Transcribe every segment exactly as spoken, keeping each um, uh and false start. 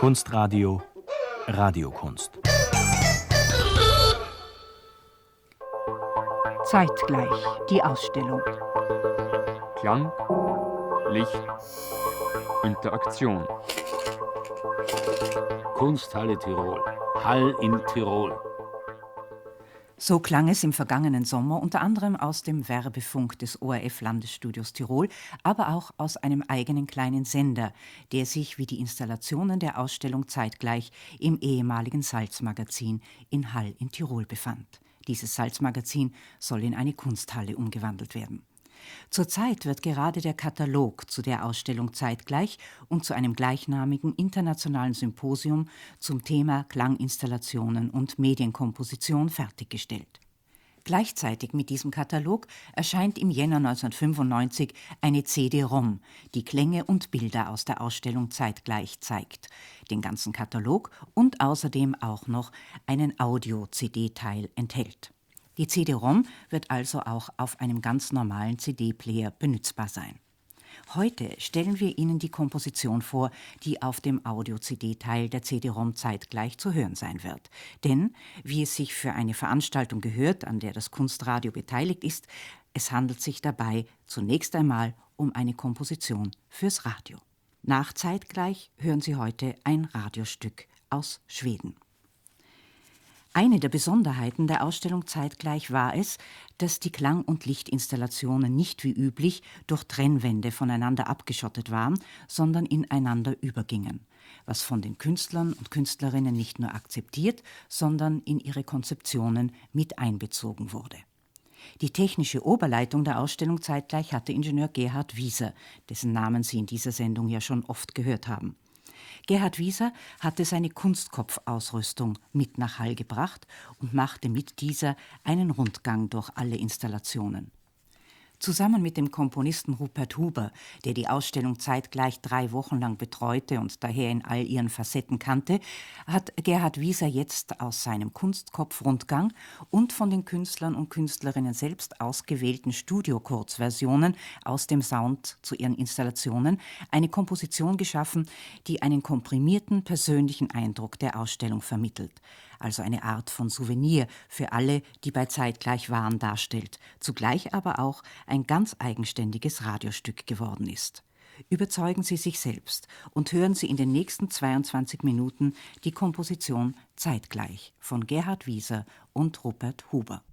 Kunstradio Radiokunst. Zeitgleich, die Ausstellung. Klang, Licht, Interaktion. Kunsthalle Tirol. Hall in Tirol. So klang es im vergangenen Sommer unter anderem aus dem Werbefunk des O R F-Landesstudios Tirol, aber auch aus einem eigenen kleinen Sender, der sich wie die Installationen der Ausstellung zeitgleich im ehemaligen Salzmagazin in Hall in Tirol befand. Dieses Salzmagazin soll in eine Kunsthalle umgewandelt werden. Zurzeit wird gerade der Katalog zu der Ausstellung zeitgleich und zu einem gleichnamigen internationalen Symposium zum Thema Klanginstallationen und Medienkomposition fertiggestellt. Gleichzeitig mit diesem Katalog erscheint im Jänner neunzehnhundertfünfundneunzig eine C D-ROM, die Klänge und Bilder aus der Ausstellung zeitgleich zeigt, den ganzen Katalog und außerdem auch noch einen Audio-C D-Teil enthält. Die C D-ROM wird also auch auf einem ganz normalen C D-Player benutzbar sein. Heute stellen wir Ihnen die Komposition vor, die auf dem Audio-C D-Teil der C D-ROM zeitgleich zu hören sein wird. Denn, wie es sich für eine Veranstaltung gehört, an der das Kunstradio beteiligt ist, es handelt sich dabei zunächst einmal um eine Komposition fürs Radio. Nach zeitgleich hören Sie heute ein Radiostück aus Schweden. Eine der Besonderheiten der Ausstellung zeitgleich war es, dass die Klang- und Lichtinstallationen nicht wie üblich durch Trennwände voneinander abgeschottet waren, sondern ineinander übergingen, was von den Künstlern und Künstlerinnen nicht nur akzeptiert, sondern in ihre Konzeptionen mit einbezogen wurde. Die technische Oberleitung der Ausstellung zeitgleich hatte Ingenieur Gerhard Wieser, dessen Namen Sie in dieser Sendung ja schon oft gehört haben. Gerhard Wieser hatte seine Kunstkopfausrüstung mit nach Hall gebracht und machte mit dieser einen Rundgang durch alle Installationen. Zusammen mit dem Komponisten Rupert Huber, der die Ausstellung zeitgleich drei Wochen lang betreute und daher in all ihren Facetten kannte, hat Gerhard Wieser jetzt aus seinem Kunstkopf-Rundgang und von den Künstlern und Künstlerinnen selbst ausgewählten Studio-Kurzversionen aus dem Sound zu ihren Installationen eine Komposition geschaffen, die einen komprimierten persönlichen Eindruck der Ausstellung vermittelt. Also eine Art von Souvenir für alle, die bei zeitgleich waren, darstellt, zugleich aber auch ein ganz eigenständiges Radiostück geworden ist. Überzeugen Sie sich selbst und hören Sie in den nächsten zweiundzwanzig Minuten die Komposition Zeitgleich von Gerhard Wieser und Rupert Huber.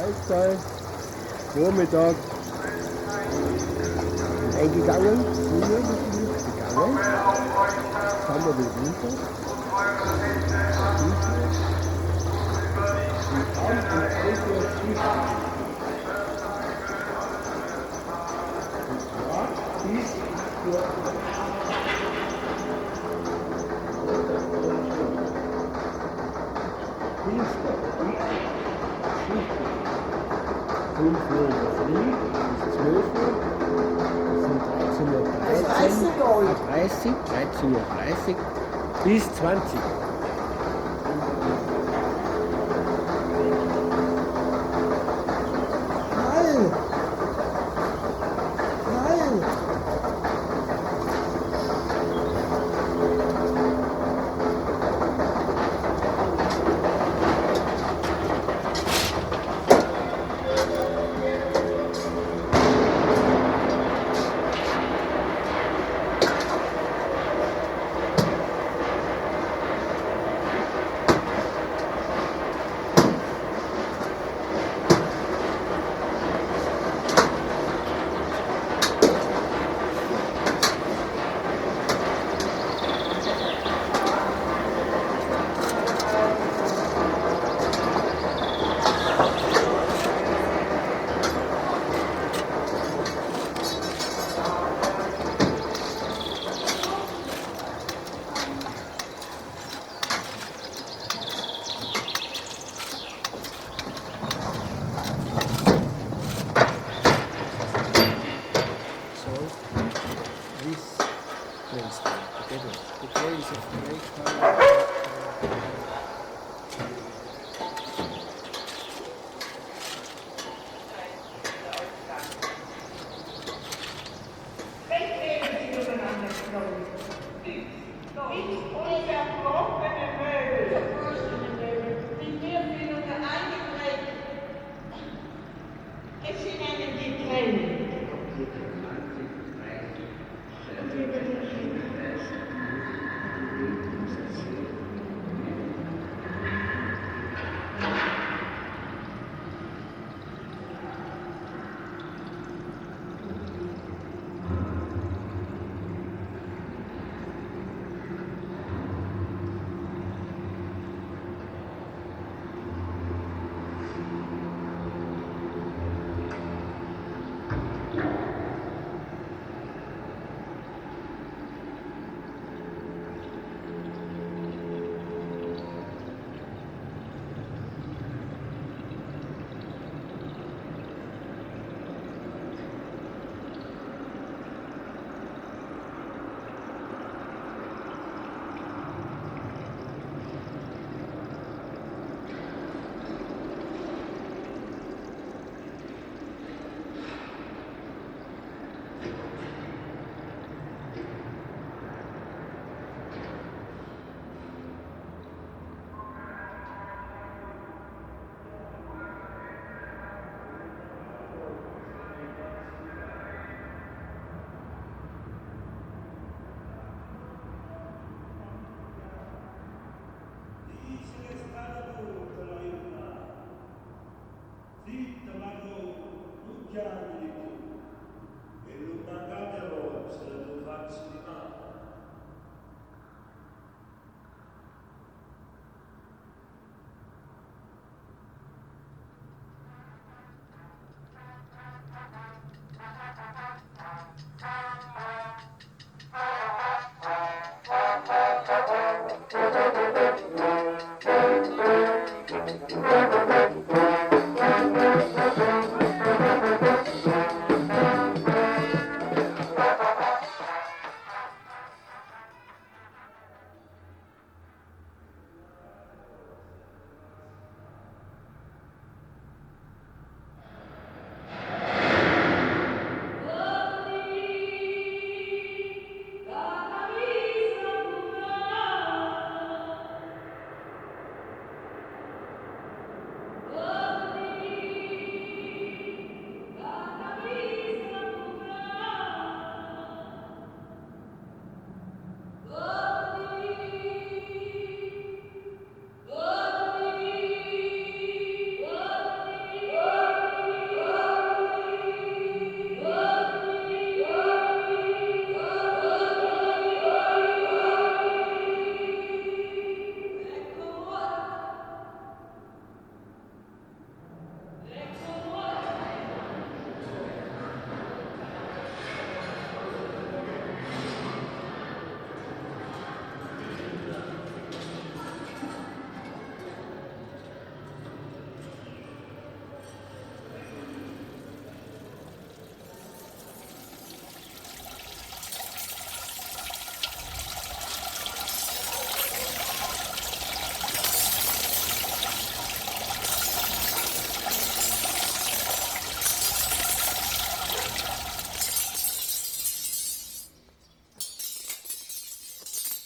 Kreiszahl, Vormittag eingegangen, früher gegangen, fahren wir wieder runter. Und abends um elf Uhr Frühstück. Und zwar bis acht Uhr. fünf Uhr in der Früh bis zwölf Uhr, das sind dreizehn Uhr dreißig, dreizehn Uhr dreißig bis zwanzig. Nein! Nein!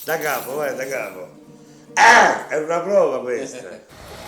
Da capo, vai, da capo. Ah, è una prova questa.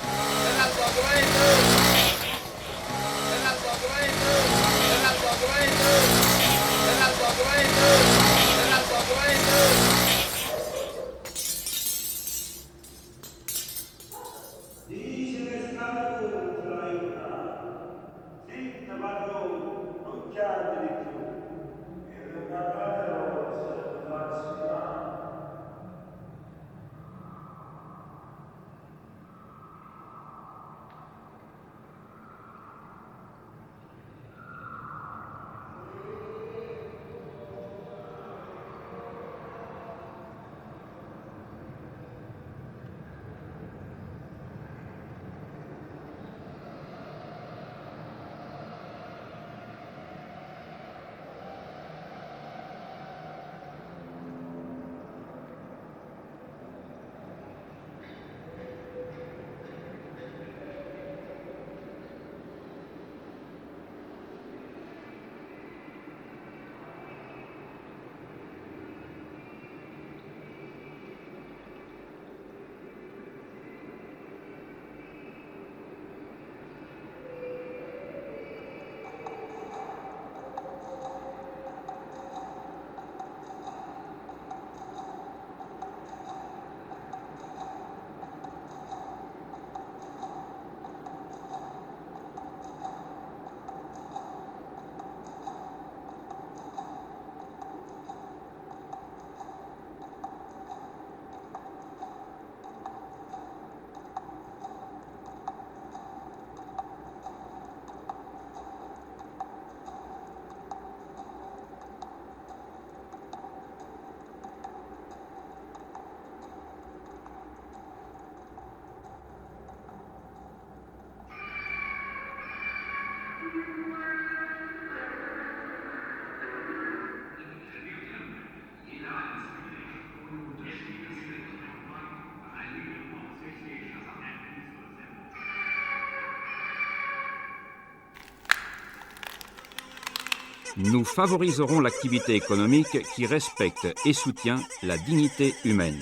Nous favoriserons l'activité économique qui respecte et soutient la dignité humaine.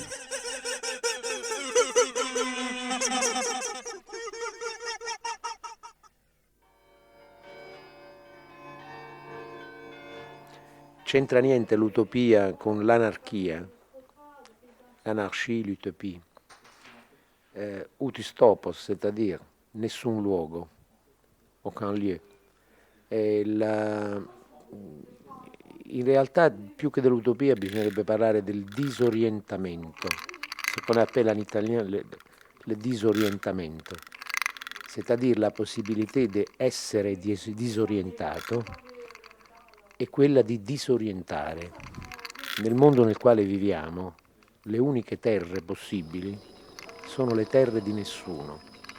C'entra niente l'utopia con l'anarchia, l'anarchie, l'utopie. Eh, utis topos, c'est-à-dire nessun luogo, aucun lieu. E la, in realtà più che dell'utopia bisognerebbe parlare del disorientamento, se qu'on appelle en italien le, le disorientamento, c'est-à-dire la possibilità di essere disorientato e quella di disorientare. Nel mondo nel quale viviamo, le uniche terre possibili sono le terre di nessuno.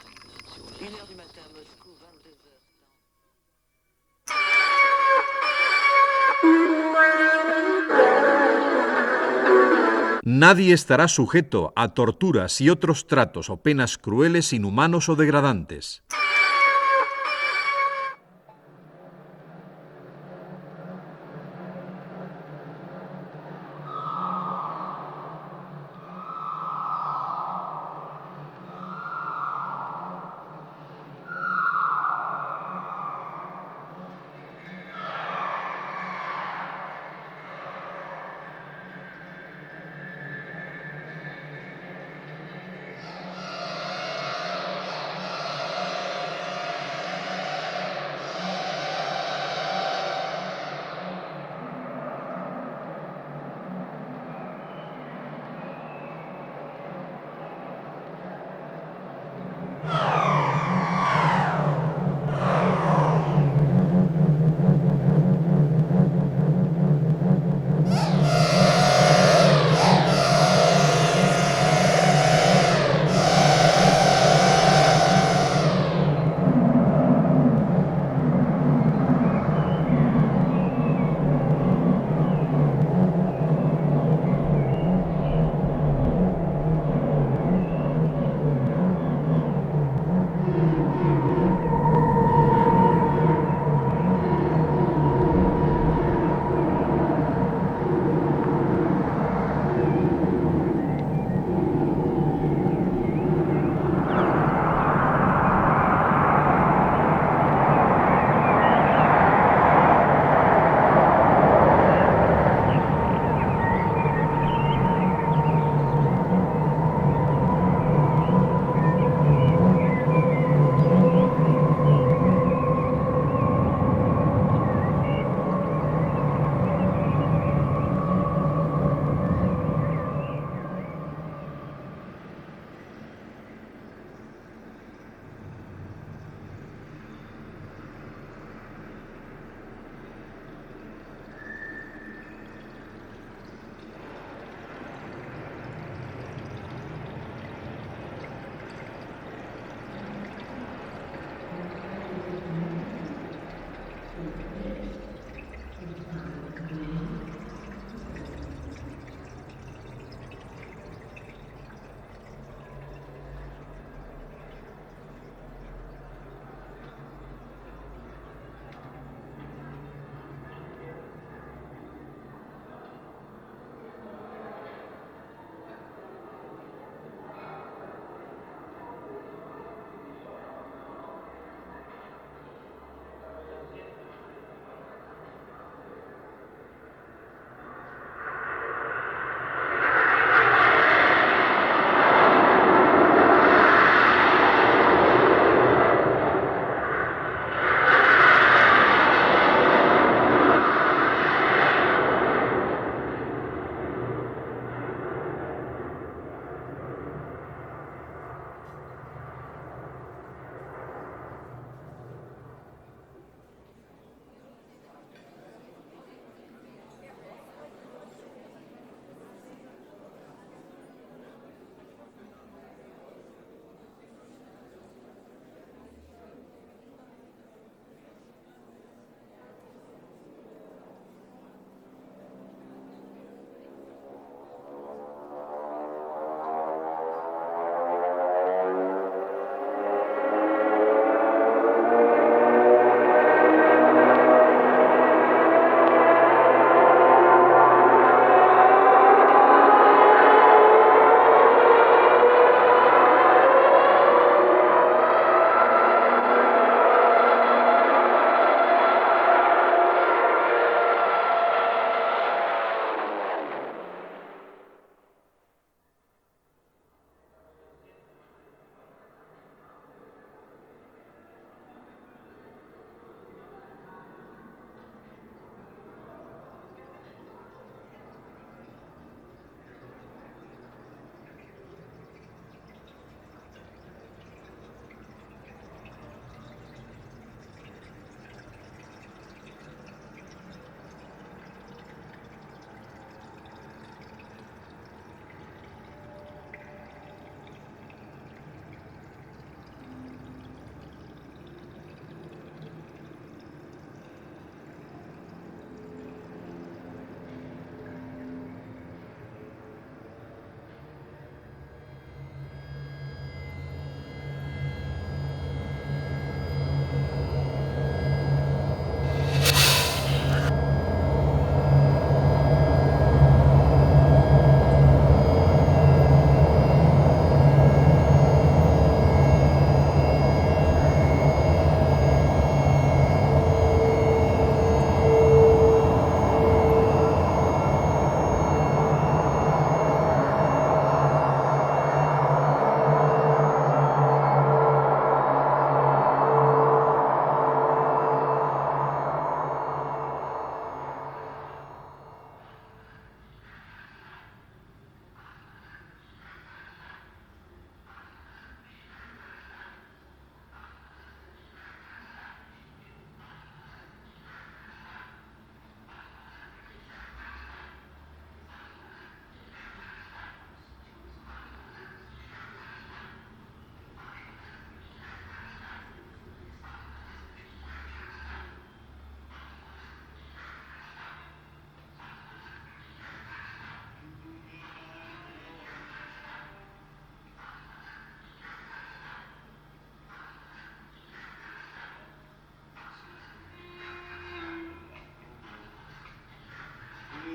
Nadie estará sujeto a torturas y otros tratos o penas crueles, inhumanos o degradantes.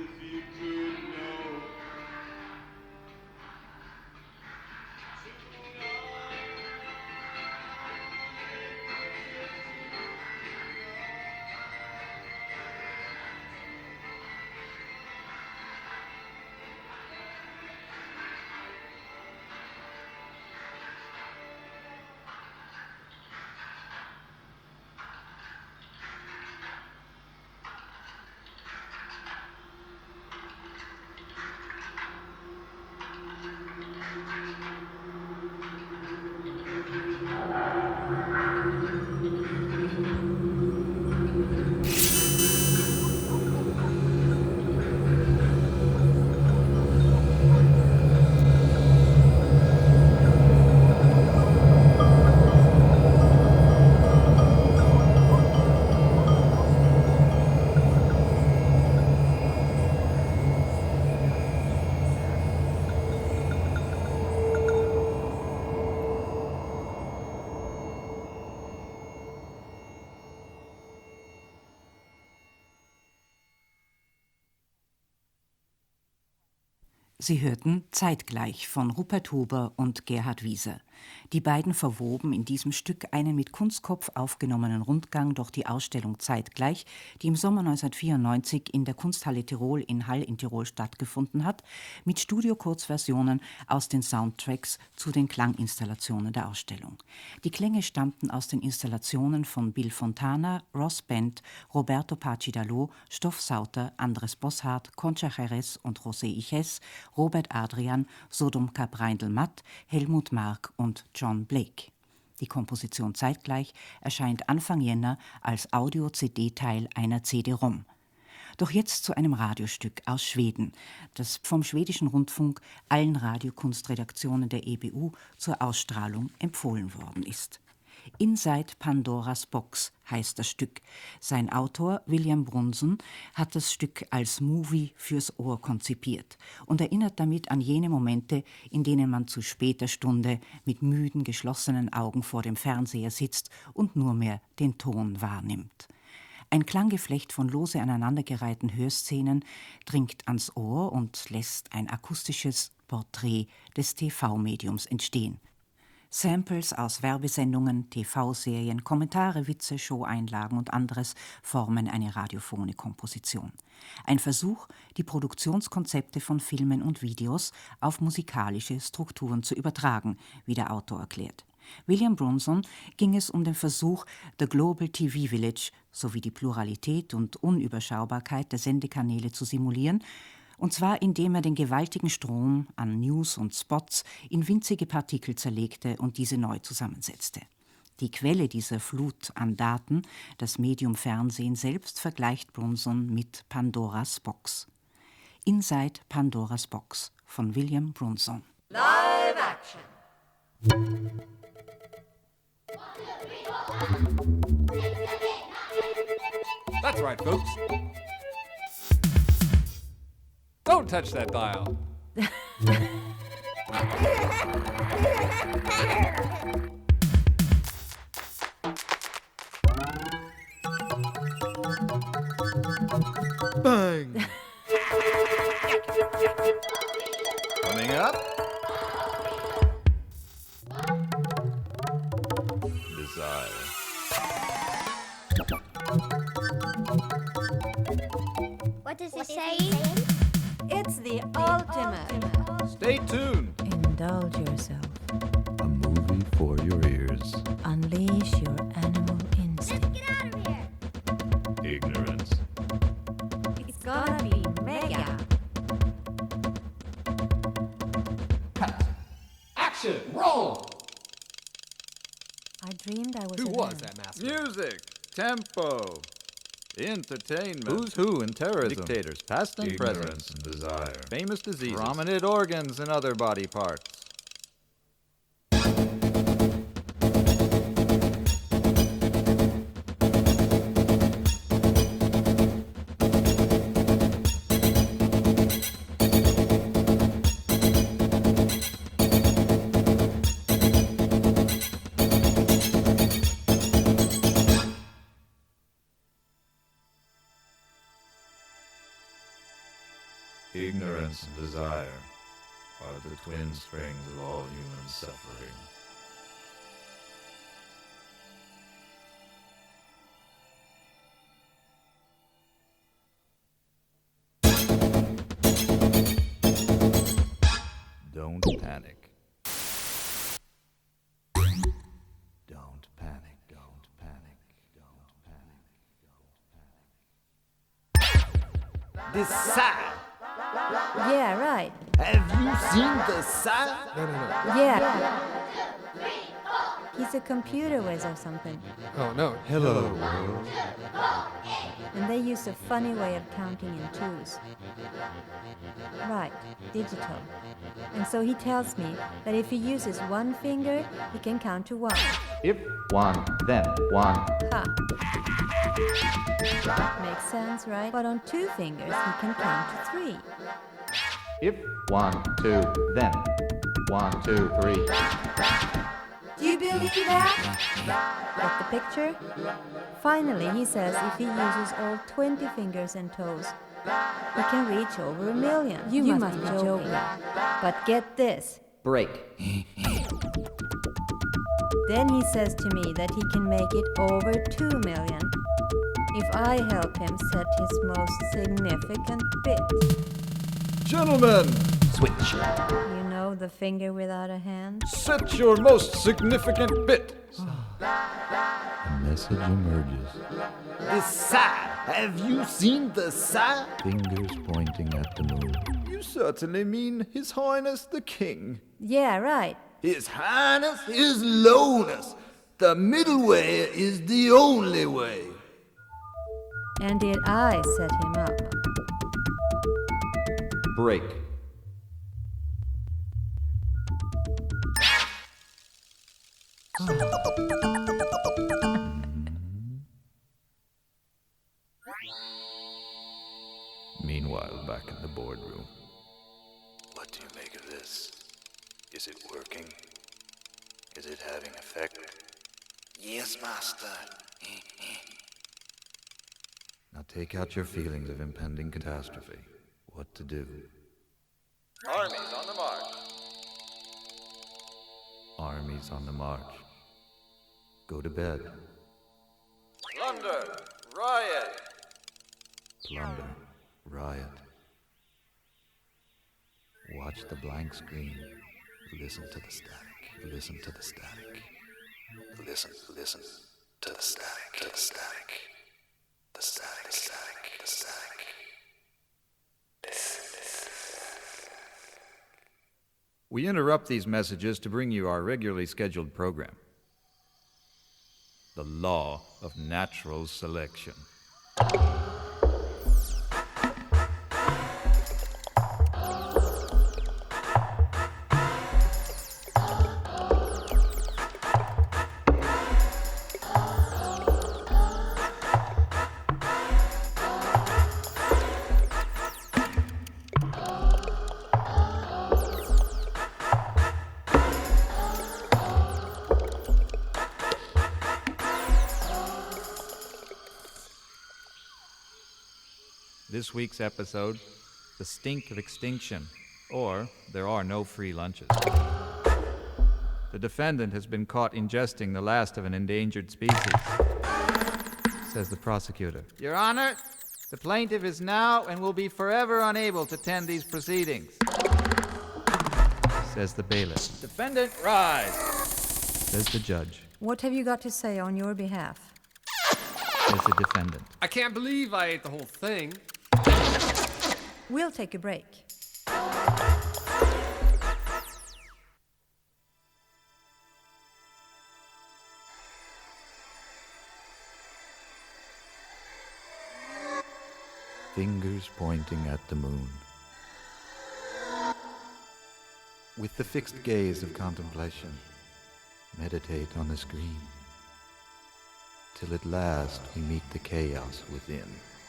Sie hörten Zeitgleich von Rupert Huber und Gerhard Wieser. Die beiden verwoben in diesem Stück einen mit Kunstkopf aufgenommenen Rundgang durch die Ausstellung Zeitgleich, die im Sommer neunzehnhundertvierundneunzig in der Kunsthalle Tirol in Hall in Tirol stattgefunden hat, mit Studio-Kurzversionen aus den Soundtracks zu den Klanginstallationen der Ausstellung. Die Klänge stammten aus den Installationen von Bill Fontana, Ross Bent, Roberto Pacidalo, Stoff Sauter, Andres Bosshardt, Concha Jerez und José Iches, Robert Adrian, Sodom Kabreindl-Matt, Helmut Mark und John Blake. Die Komposition Zeitgleich erscheint Anfang Jänner als Audio-C D-Teil einer C D-ROM. Doch jetzt zu einem Radiostück aus Schweden, das vom schwedischen Rundfunk allen Radiokunstredaktionen der E B U zur Ausstrahlung empfohlen worden ist. Inside Pandoras Box heißt das Stück. Sein Autor William Brunson hat das Stück als Movie fürs Ohr konzipiert und erinnert damit an jene Momente, in denen man zu später Stunde mit müden, geschlossenen Augen vor dem Fernseher sitzt und nur mehr den Ton wahrnimmt. Ein Klanggeflecht von lose aneinandergereihten Hörszenen dringt ans Ohr und lässt ein akustisches Porträt des T V-Mediums entstehen. Samples aus Werbesendungen, T V-Serien, Kommentare, Witze, Show-Einlagen und anderes formen eine radiophone Komposition. Ein Versuch, die Produktionskonzepte von Filmen und Videos auf musikalische Strukturen zu übertragen, wie der Autor erklärt. William Brunson ging es um den Versuch, The Global T V Village sowie die Pluralität und Unüberschaubarkeit der Sendekanäle zu simulieren, und zwar indem er den gewaltigen Strom an News und Spots in winzige Partikel zerlegte und diese neu zusammensetzte. Die Quelle dieser Flut an Daten, das Medium Fernsehen selbst, vergleicht Brunson mit Pandoras Box. Inside Pandoras Box von William Brunson. Live action. That's right, folks. Don't touch that dial. Bang! Coming up. Desire. What does it say? It's the ultimate. Stay tuned. Indulge yourself. A movie for your ears. Unleash your animal instinct. Let's get out of here. Ignorance. It's gonna be mega. Cut. Action. Roll. I dreamed I was Who a was man. that master? Music. Tempo. Entertainment. Who's who in terrorism. Dictators, past and Ignorance present. and desire. Famous diseases. Prominent organs and other body parts. Ignorance and desire are the twin springs of all human suffering. Don't panic. Don't panic. Don't panic. Don't panic. Don't panic. This side. Yeah, right. Have you seen the side? No, no, no. Yeah. He's a computer whiz or something. Oh, no. Hello, world. And they use a funny way of counting in twos. Right, digital. And so he tells me that if he uses one finger, he can count to one. If one, then one. Ha. Makes sense, right? But on two fingers, he can count to three. If one, two, then one, two, three. Do you believe that? Get the picture? Finally, he says if he uses all twenty fingers and toes, he can reach over a million. You, you must, must be joking. joking. But get this. Break. Then he says to me that he can make it over two million if I help him set his most significant bit. Gentlemen! Switch. You know, the finger without a hand? Set your most significant bit. A message emerges. This side. Have you seen the side? Fingers pointing at the moon. You certainly mean His Highness the King. Yeah, right. His Highness, His Lowness. The middle way is the only way. And did I set him up? Break. Meanwhile, back in the boardroom. What do you make of this? Is it working? Is it having effect? Yes, master. Now take out your feelings of impending catastrophe. What to do? Armies on the march. Armies on the march. Go to bed. Plunder. Riot. Plunder. Riot. Watch the blank screen. Listen to the static. Listen to the static. Listen, listen to the static, to the static. The static, the static, the static. We interrupt these messages to bring you our regularly scheduled program. The Law of Natural Selection. This week's episode, The Stink of Extinction, or There Are No Free Lunches. The defendant has been caught ingesting the last of an endangered species, says the prosecutor. Your Honor, the plaintiff is now and will be forever unable to attend these proceedings, says the bailiff. Defendant, rise, says the judge. What have you got to say on your behalf? Says the defendant. I can't believe I ate the whole thing. We'll take a break. Fingers pointing at the moon. With the fixed gaze of contemplation, meditate on the screen, till at last we meet the chaos within.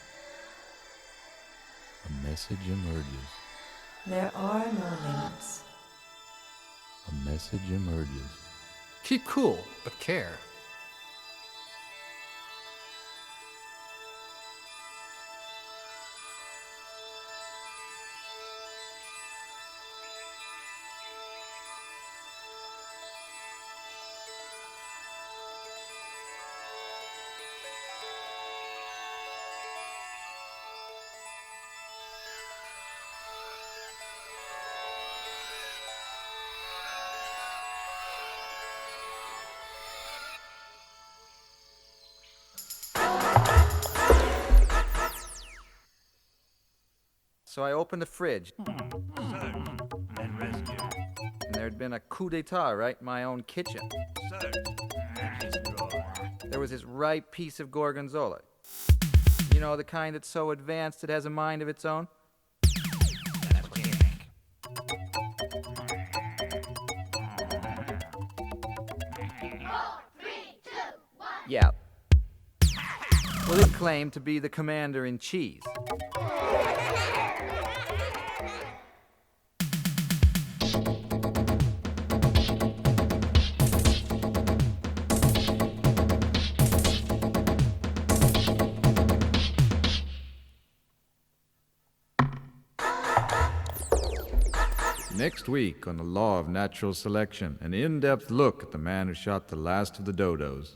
A message emerges. There are no limits. A message emerges. Keep cool, but care. So I opened the fridge. Search and rescue. And there'd been a coup d'etat right in my own kitchen. Search and destroy. There was this ripe piece of gorgonzola. You know, the kind that's so advanced it has a mind of its own? That's what you think. Yeah. Well, it claimed to be the commander in cheese. Next week on the Law of Natural Selection, an in-depth look at the man who shot the last of the dodos.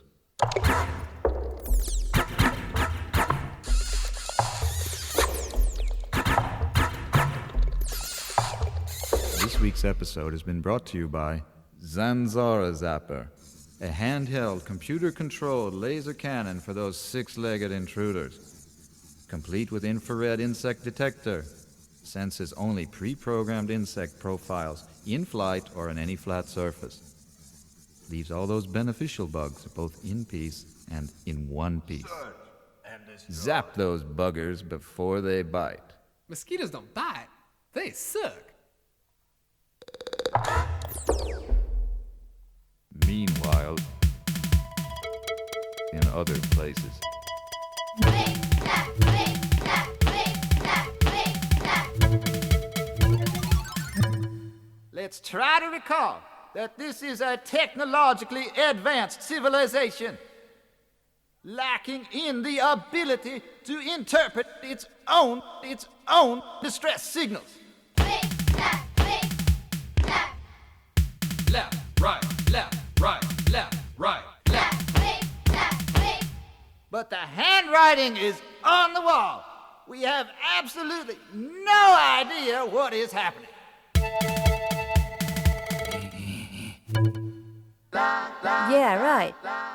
This week's episode has been brought to you by Zanzara Zapper, a handheld, computer-controlled laser cannon for those six-legged intruders. Complete with infrared insect detector. Senses only pre-programmed insect profiles, in flight or on any flat surface. Leaves all those beneficial bugs both in peace and in one piece. Zap those buggers before they bite. Mosquitoes don't bite. They suck. Meanwhile, in other places. Let's try to recall that this is a technologically advanced civilization, lacking in the ability to interpret its own, its own distress signals. Left, right, left, right, left, right, left. But the handwriting is on the wall. We have absolutely no idea what is happening. Yeah, right.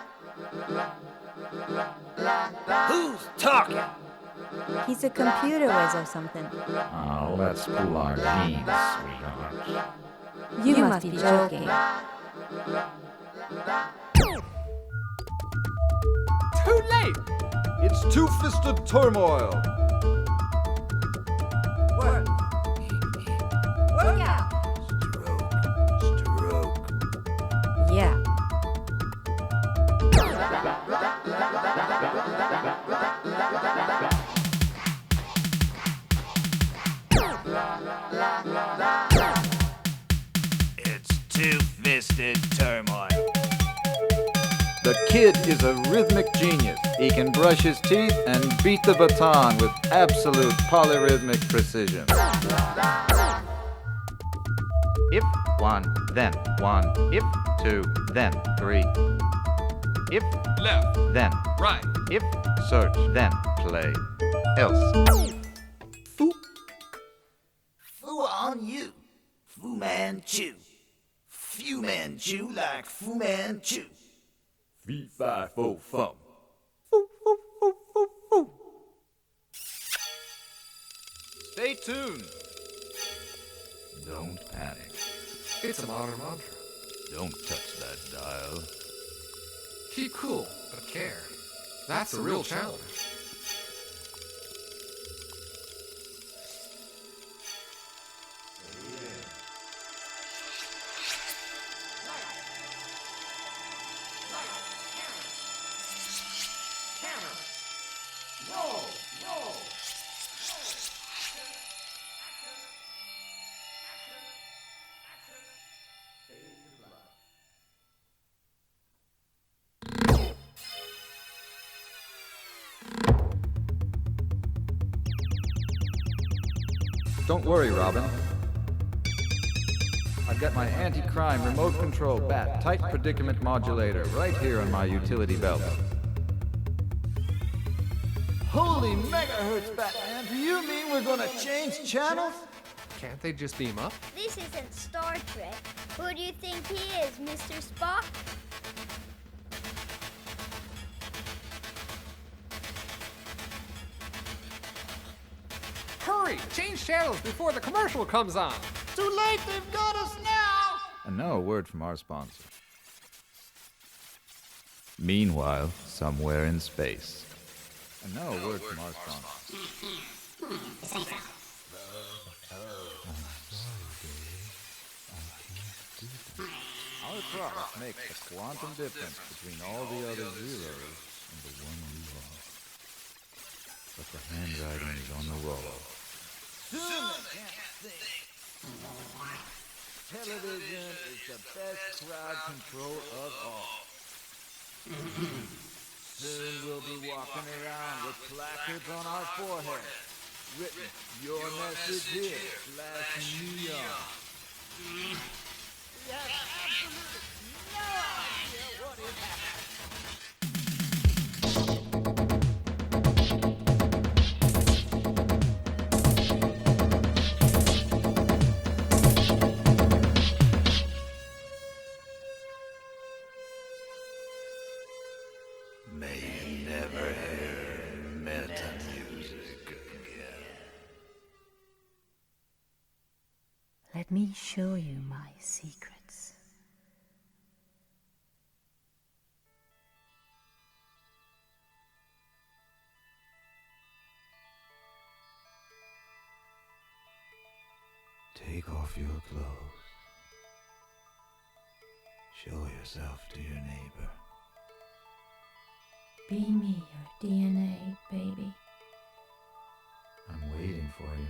Who's talking? He's a computer whiz or something. Oh, let's pull our jeans, sweetheart. You, you must be joking. Too late! It's two-fisted turmoil. Work. Work out. Stroke. Stroke. Yeah. It's two-fisted turmoil. The kid is a rhythmic genius. He can brush his teeth and beat the baton with absolute polyrhythmic precision. If one, then one. If two, then three. If Left, then right. if search, then play. Else. Fu. Fu on you. Fu Manchu. Fu Manchu like Fu Manchu. Fee, fi, fo, fum. Stay tuned. Don't panic. It's a modern mantra. Don't touch that dial. Keep cool, but care. That's the real challenge. Don't worry, Robin. I've got my anti-crime remote control bat tight predicament modulator right here on my utility belt. Holy megahertz, Batman! Do you mean we're gonna change channels? Can't they just beam up? This isn't Star Trek. Who do you think he is, Mister Spock? Hurry! Hurry! Change channels before the commercial comes on! Too late, they've got us now! And now a word from our sponsor. Meanwhile, somewhere in space. And now a word from our sponsor. Our product makes the quantum difference between all the other zeros and the one you are. But the handwriting is on the wall. Soon they can't think. Television is the best crowd control of all. Soon we'll be walking around with placards on our foreheads, written, "Your message here," flashing neon. We have absolutely no idea what is happening. May you never hear meta music again. Let me show you my secrets. Take off your clothes. Show yourself to your neighbor. Be me, your D N A, baby. I'm waiting for you.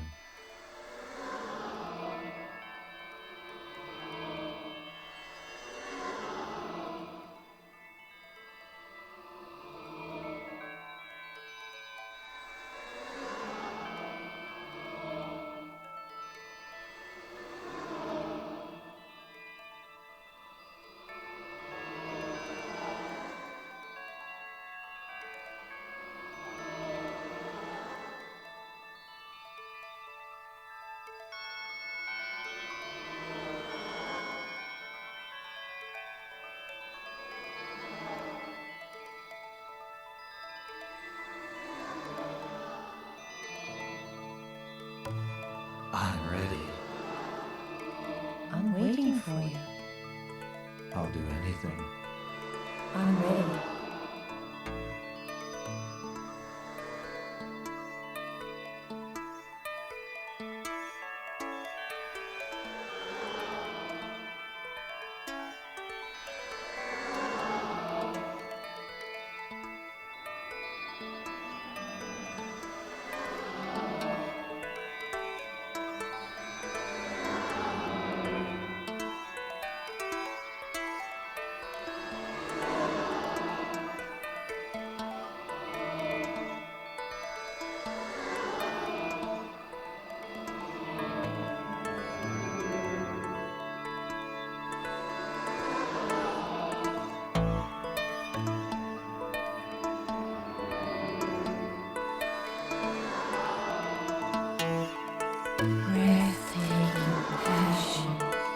I'm ready. I'm waiting for you. I'll do anything. I'm ready. Breathtaking passion.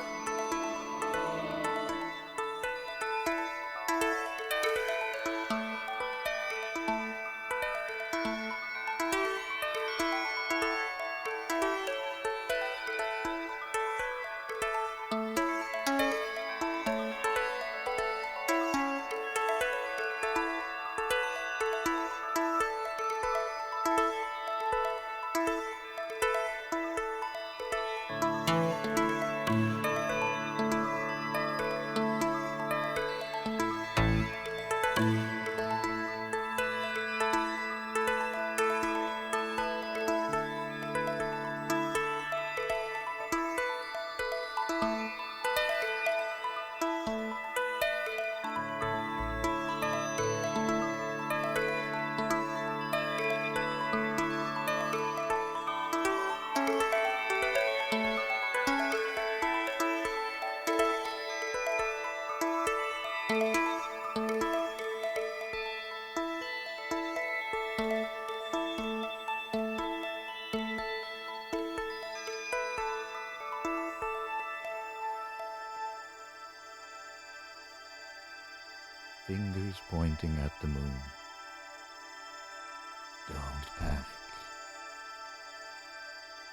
Fingers pointing at the moon. Don't panic.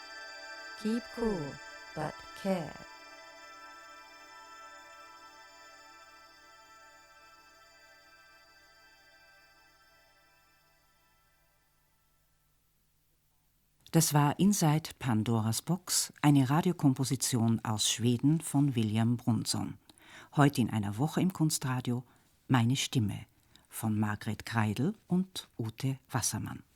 Keep cool, but care. Das war Inside Pandoras Box, eine Radiokomposition aus Schweden von William Brunson. Heute in einer Woche im Kunstradio Meine Stimme von Margret Kreidl und Ute Wassermann.